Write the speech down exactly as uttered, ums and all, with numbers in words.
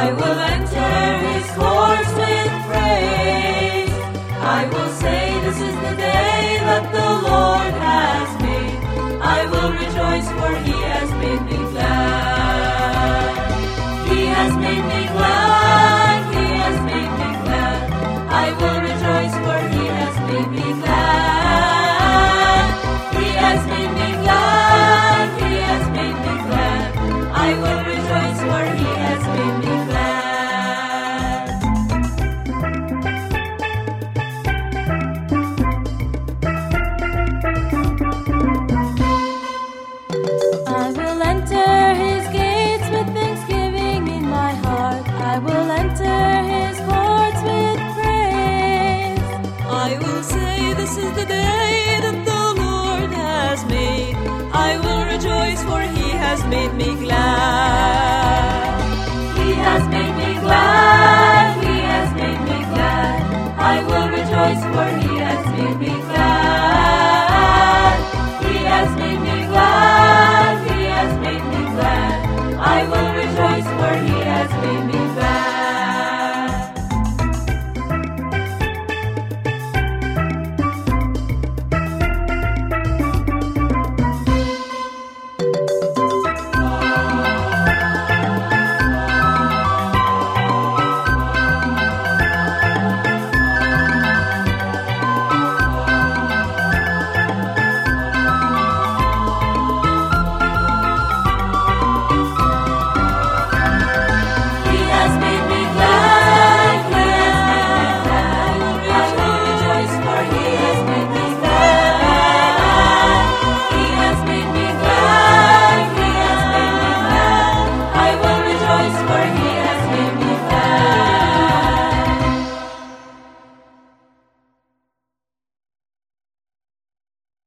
I will enter his courts with praise. I will say, this is the day that the Lord has made. I will rejoice, for he has made me glad. He has made me glad. He has made me glad. I will rejoice, for he has made me glad. He has made me glad. He has made me glad. I will rejoice, for he has made me glad. I will enter his gates with thanksgiving in my heart. I will enter his courts with praise. I will say, this is the day that the Lord has made. I will rejoice, for he has made me glad. He has made me glad.